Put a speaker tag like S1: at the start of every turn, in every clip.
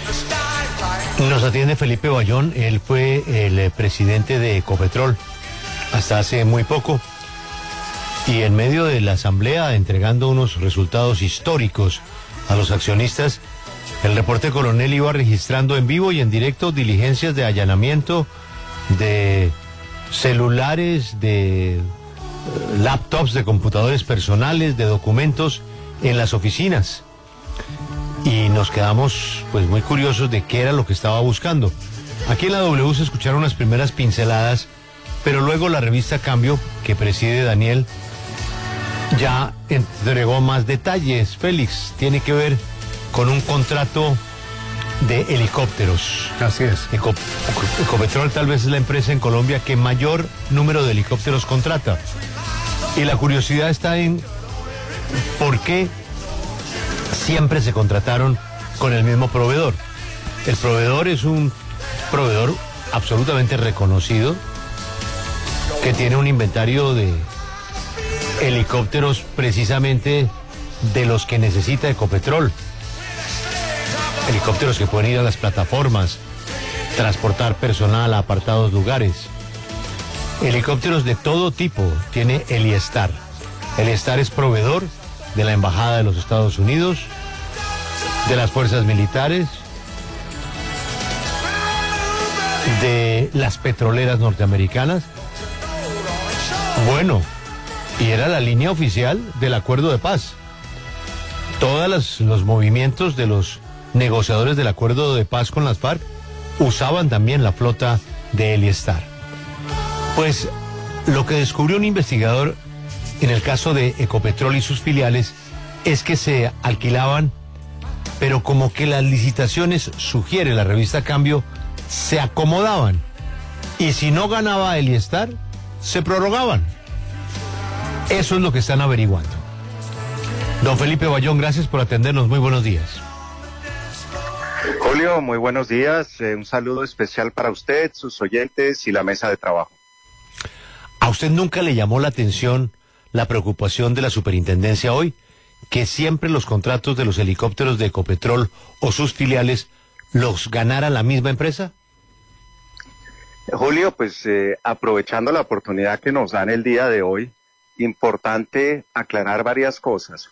S1: Nos atiende Felipe Bayón, él fue el presidente de Ecopetrol hasta hace muy poco y en medio de la asamblea entregando unos resultados históricos a los accionistas, el reporte coronel iba registrando en vivo y en directo diligencias de allanamiento de celulares, de laptops, de computadores personales, de documentos en las oficinas. Y nos quedamos pues muy curiosos de qué era lo que estaba buscando. Aquí en la W se escucharon unas primeras pinceladas, pero luego la revista Cambio, que preside Daniel, ya entregó más detalles. Félix, tiene que ver con un contrato de helicópteros.
S2: Así es.
S1: Ecopetrol tal vez es la empresa en Colombia que mayor número de helicópteros contrata. Y la curiosidad está en por qué siempre se contrataron con el mismo proveedor. El proveedor es un proveedor absolutamente reconocido que tiene un inventario de helicópteros precisamente de los que necesita Ecopetrol. Helicópteros que pueden ir a las plataformas, transportar personal a apartados lugares. Helicópteros de todo tipo tiene Eliestar. Eliestar es proveedor de la Embajada de los Estados Unidos, de las fuerzas militares, de las petroleras norteamericanas. Bueno, y era la línea oficial del acuerdo de paz. Todos los movimientos de los negociadores del acuerdo de paz con las FARC usaban también la flota de Eliestar. Pues lo que descubrió un investigador en el caso de Ecopetrol y sus filiales es que se alquilaban, pero como que las licitaciones, sugiere la revista Cambio, se acomodaban. Y si no ganaba Eliestar, se prorrogaban. Eso es lo que están averiguando. Don Felipe Bayón, gracias por atendernos. Muy buenos días.
S3: Julio, muy buenos días. Un saludo especial para usted, sus oyentes y la mesa de trabajo.
S1: ¿A usted nunca le llamó la atención la preocupación de la superintendencia hoy, que siempre los contratos de los helicópteros de Ecopetrol o sus filiales los ganara la misma empresa?
S3: Julio, pues aprovechando la oportunidad que nos dan el día de hoy, importante aclarar varias cosas.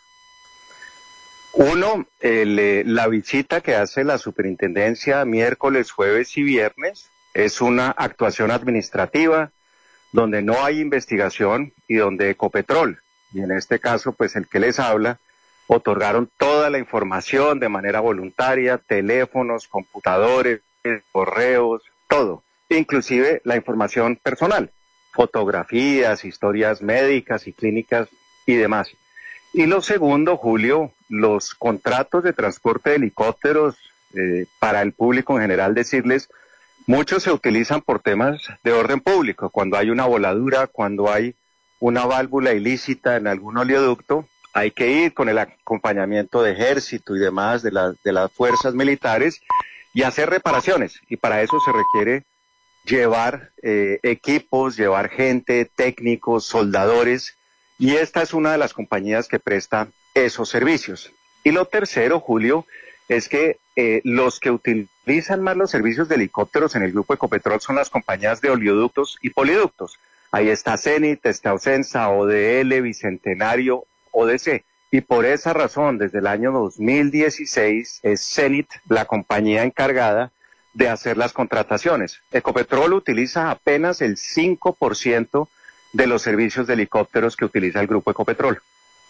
S3: Uno, la visita que hace la superintendencia miércoles, jueves y viernes es una actuación administrativa donde no hay investigación y donde Ecopetrol, y en este caso pues el que les habla, otorgaron toda la información de manera voluntaria, teléfonos, computadores, correos, todo, inclusive la información personal, fotografías, historias médicas y clínicas y demás. Y lo segundo, Julio, los contratos de transporte de helicópteros, para el público en general decirles, muchos se utilizan por temas de orden público, cuando hay una voladura, cuando hay una válvula ilícita en algún oleoducto, hay que ir con el acompañamiento de ejército y demás de las fuerzas militares y hacer reparaciones, y para eso se requiere llevar equipos, llevar gente, técnicos, soldadores, y esta es una de las compañías que presta esos servicios. Y lo tercero, Julio, es que los que utilizan más los servicios de helicópteros en el grupo Ecopetrol son las compañías de oleoductos y poliductos. Ahí está Zenit, está Ocensa, ODL, Bicentenario, ODC. Y por esa razón, desde el año 2016, es Zenit la compañía encargada de hacer las contrataciones. Ecopetrol utiliza apenas el 5% de los servicios de helicópteros que utiliza el grupo Ecopetrol.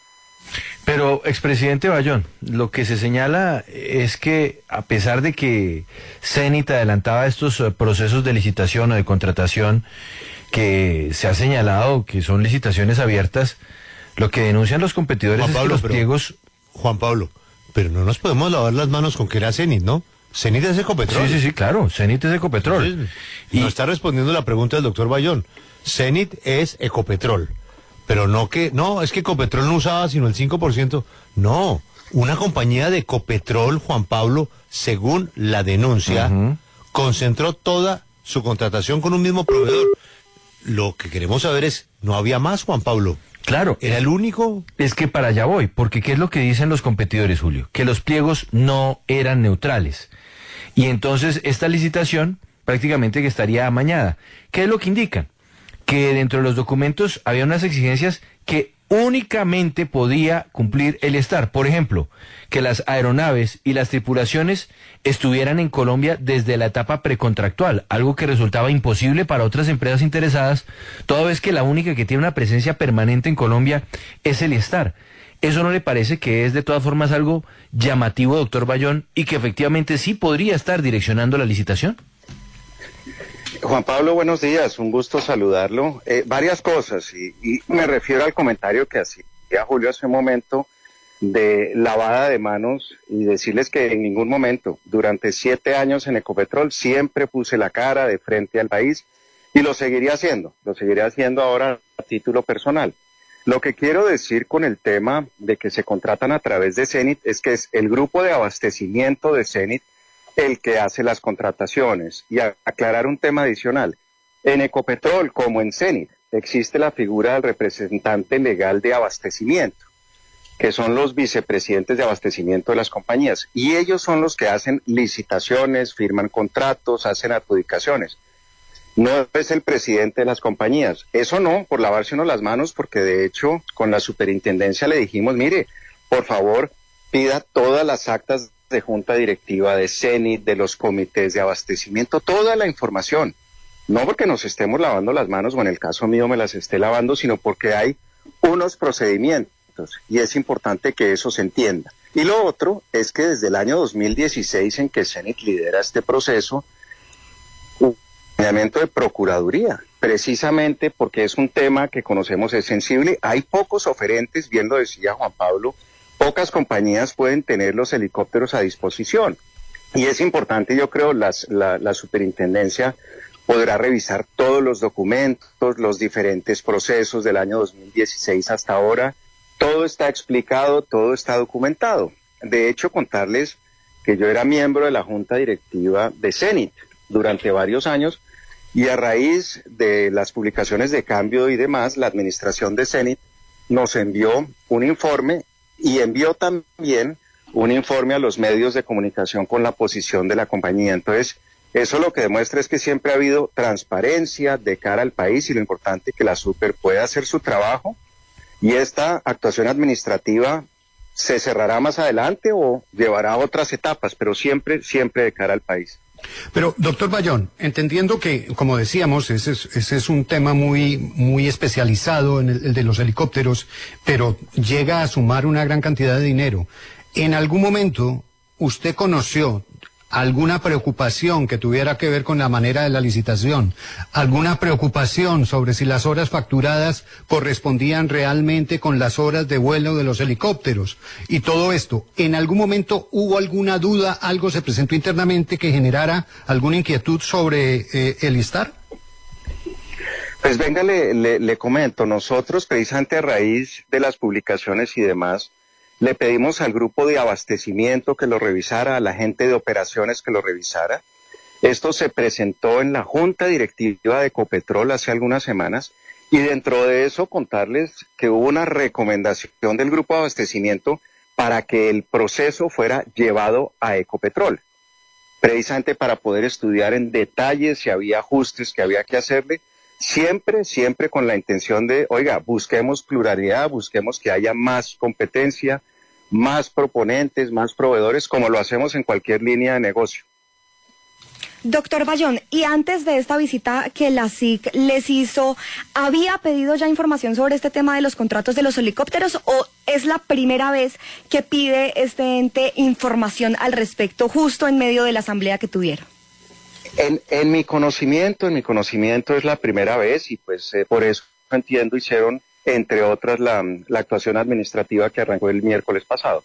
S2: Pero, expresidente Bayón, lo que se señala es que a pesar de que Zenit adelantaba estos procesos de licitación o de contratación que se ha señalado que son licitaciones abiertas, lo que denuncian los competidores es que los pliegos...
S1: Juan Pablo, pero no nos podemos lavar las manos con que era Zenit, ¿no? Zenit es Ecopetrol.
S2: Sí, claro, Zenit es Ecopetrol.
S1: Entonces, no está respondiendo la pregunta del doctor Bayón. Zenit es Ecopetrol. Pero es que Ecopetrol no usaba sino el 5%. No, una compañía de Ecopetrol, Juan Pablo, según la denuncia, concentró toda su contratación con un mismo proveedor. Lo que queremos saber es, ¿no había más, Juan Pablo?
S2: Claro.
S1: ¿Era el único?
S2: Es que para allá voy, porque ¿qué es lo que dicen los competidores, Julio? Que los pliegos no eran neutrales. Y entonces esta licitación prácticamente que estaría amañada. ¿Qué es lo que indican? Que dentro de los documentos había unas exigencias que únicamente podía cumplir el ESTAR. Por ejemplo, que las aeronaves y las tripulaciones estuvieran en Colombia desde la etapa precontractual, algo que resultaba imposible para otras empresas interesadas, toda vez que la única que tiene una presencia permanente en Colombia es el ESTAR. ¿Eso no le parece que es de todas formas algo llamativo, doctor Bayón, y que efectivamente sí podría estar direccionando la licitación?
S3: Juan Pablo, buenos días, un gusto saludarlo. Varias cosas, y me refiero al comentario que hacía Julio hace un momento de lavada de manos, y decirles que en ningún momento, durante 7 años en Ecopetrol, siempre puse la cara de frente al país, y lo seguiré haciendo ahora a título personal. Lo que quiero decir con el tema de que se contratan a través de Cenit es que es el grupo de abastecimiento de Cenit el que hace las contrataciones. Y aclarar un tema adicional. En Ecopetrol, como en Cenit, existe la figura del representante legal de abastecimiento, que son los vicepresidentes de abastecimiento de las compañías. Y ellos son los que hacen licitaciones, firman contratos, hacen adjudicaciones. No es el presidente de las compañías. Eso no, por lavarse uno las manos, porque de hecho con la superintendencia le dijimos, mire, por favor, pida todas las actas de junta directiva de Cenit, de los comités de abastecimiento, toda la información. No porque nos estemos lavando las manos, o en el caso mío me las esté lavando, sino porque hay unos procedimientos y es importante que eso se entienda. Y lo otro es que desde el año 2016 en que Cenit lidera este proceso, un acompañamiento de procuraduría, precisamente porque es un tema que conocemos es sensible. Hay pocos oferentes, bien lo decía Juan Pablo, pocas compañías pueden tener los helicópteros a disposición. Y es importante, yo creo, la superintendencia podrá revisar todos los documentos, los diferentes procesos del año 2016 hasta ahora. Todo está explicado, todo está documentado. De hecho, contarles que yo era miembro de la junta directiva de Cenit durante varios años, y a raíz de las publicaciones de cambio y demás, la administración de Cenit nos envió un informe y envió también un informe a los medios de comunicación con la posición de la compañía. Entonces, eso lo que demuestra es que siempre ha habido transparencia de cara al país, y lo importante es que la Super pueda hacer su trabajo, y esta actuación administrativa se cerrará más adelante o llevará a otras etapas, pero siempre de cara al país.
S4: Pero, doctor Bayón, entendiendo que, como decíamos, ese es un tema muy especializado en el de los helicópteros, pero llega a sumar una gran cantidad de dinero. ¿En algún momento usted conoció alguna preocupación que tuviera que ver con la manera de la licitación? ¿Alguna preocupación sobre si las horas facturadas correspondían realmente con las horas de vuelo de los helicópteros? Y todo esto, ¿en algún momento hubo alguna duda, algo se presentó internamente que generara alguna inquietud sobre el ISTAR?
S3: Pues venga, le comento, nosotros precisamente a raíz de las publicaciones y demás, le pedimos al grupo de abastecimiento que lo revisara, a la gente de operaciones que lo revisara. Esto se presentó en la junta directiva de Ecopetrol hace algunas semanas, y dentro de eso contarles que hubo una recomendación del grupo de abastecimiento para que el proceso fuera llevado a Ecopetrol, precisamente para poder estudiar en detalle si había ajustes que había que hacerle, siempre con la intención de, oiga, busquemos pluralidad, busquemos que haya más competencia, más proponentes, más proveedores, como lo hacemos en cualquier línea de negocio.
S5: Doctor Bayón, y antes de esta visita que la SIC les hizo, ¿había pedido ya información sobre este tema de los contratos de los helicópteros, o es la primera vez que pide este ente información al respecto justo en medio de la asamblea que tuvieron?
S3: En mi conocimiento es la primera vez, y pues por eso entiendo hicieron, entre otras, la actuación administrativa que arrancó el miércoles pasado.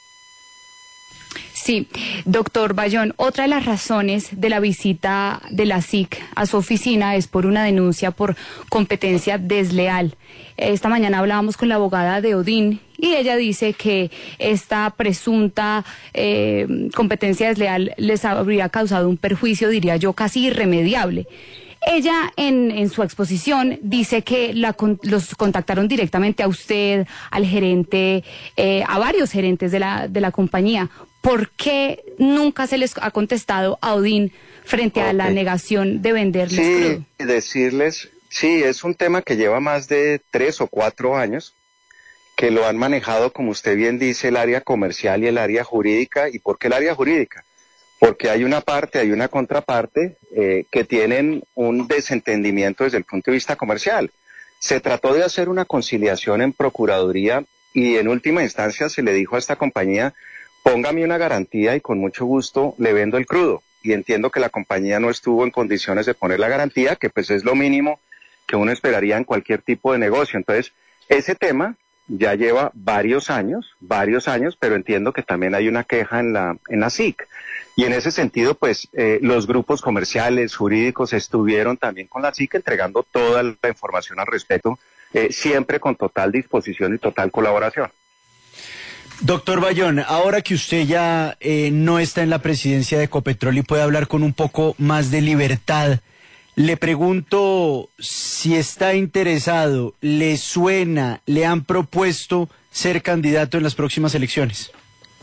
S6: Sí, doctor Bayón, otra de las razones de la visita de la SIC a su oficina es por una denuncia por competencia desleal. Esta mañana hablábamos con la abogada de Odin y ella dice que esta presunta competencia desleal les habría causado un perjuicio, diría yo, casi irremediable. Ella en su exposición dice que los contactaron directamente a usted, al gerente, a varios gerentes de la compañía. ¿Por qué nunca se les ha contestado a Odin frente a la negación de venderles crudo?
S3: Sí, decirles, sí, es un tema que lleva más de 3 o 4 años, que lo han manejado, como usted bien dice, el área comercial y el área jurídica. ¿Y por qué el área jurídica? Porque hay una parte, hay una contraparte que tienen un desentendimiento desde el punto de vista comercial. Se trató de hacer una conciliación en Procuraduría y en última instancia se le dijo a esta compañía, póngame una garantía y con mucho gusto le vendo el crudo. Y entiendo que la compañía no estuvo en condiciones de poner la garantía, que pues es lo mínimo que uno esperaría en cualquier tipo de negocio. Entonces, ese tema ya lleva varios años, pero entiendo que también hay una queja en la SIC. Y en ese sentido, pues, los grupos comerciales, jurídicos, estuvieron también con la SIC entregando toda la información al respecto, siempre con total disposición y total colaboración.
S7: Doctor Bayón, ahora que usted ya no está en la presidencia de Ecopetrol y puede hablar con un poco más de libertad, le pregunto si está interesado, le suena, le han propuesto ser candidato en las próximas elecciones.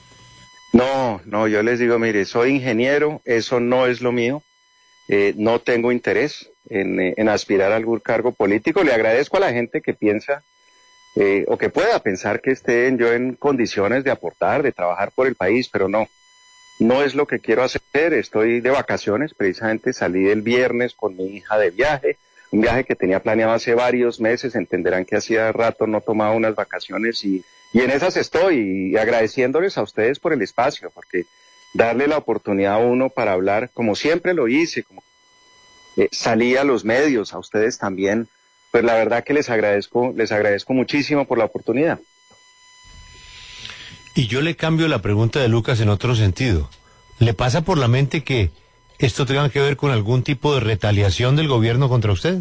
S3: No, yo les digo, mire, soy ingeniero, eso no es lo mío, no tengo interés en aspirar a algún cargo político. Le agradezco a la gente que piensa o que pueda pensar que esté yo en condiciones de aportar, de trabajar por el país, pero no es lo que quiero hacer. Estoy de vacaciones, precisamente salí el viernes con mi hija de viaje, un viaje que tenía planeado hace varios meses. Entenderán que hacía rato no tomaba unas vacaciones y en esas estoy, y agradeciéndoles a ustedes por el espacio, porque darle la oportunidad a uno para hablar, como siempre lo hice, como salí a los medios, a ustedes también, pues la verdad que les agradezco muchísimo por la oportunidad.
S1: Y yo le cambio la pregunta de Lucas en otro sentido. ¿Le pasa por la mente que esto tenga que ver con algún tipo de retaliación del gobierno contra usted?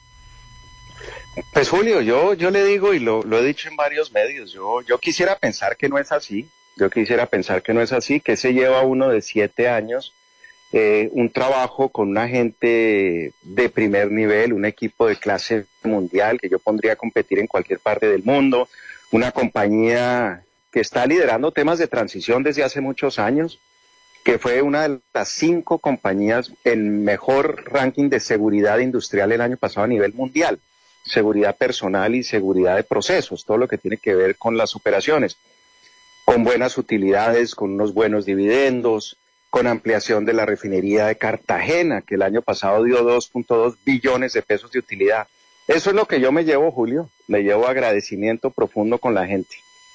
S3: Pues Julio, yo le digo y lo he dicho en varios medios, yo quisiera pensar que no es así, que se lleva uno de 7 años, un trabajo con una gente de primer nivel, un equipo de clase mundial que yo pondría a competir en cualquier parte del mundo, una compañía que está liderando temas de transición desde hace muchos años, que fue una de las 5 compañías en mejor ranking de seguridad industrial el año pasado a nivel mundial. Seguridad personal y seguridad de procesos, todo lo que tiene que ver con las operaciones, con buenas utilidades, con unos buenos dividendos, con ampliación de la refinería de Cartagena, que el año pasado dio 2.2 billones de pesos de utilidad. Eso es lo que yo me llevo, Julio, me llevo agradecimiento profundo con la gente.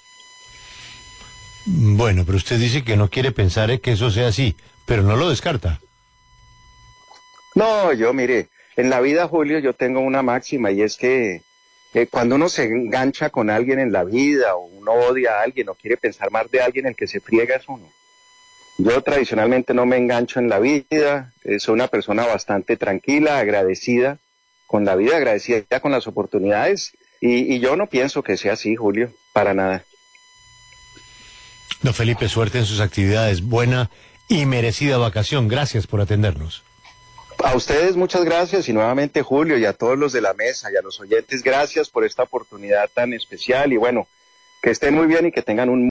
S1: Bueno, pero usted dice que no quiere pensar que eso sea así, pero no lo descarta.
S3: No, mire, en la vida, Julio, yo tengo una máxima y es que cuando uno se engancha con alguien en la vida o uno odia a alguien o quiere pensar más de alguien, el que se friega es uno. Yo tradicionalmente no me engancho en la vida, soy una persona bastante tranquila, agradecida con la vida, agradecida con las oportunidades y yo no pienso que sea así, Julio, para nada.
S1: Don Felipe, suerte en sus actividades, buena y merecida vacación, gracias por atendernos.
S3: A ustedes muchas gracias y nuevamente Julio y a todos los de la mesa y a los oyentes, gracias por esta oportunidad tan especial y bueno, que estén muy bien y que tengan un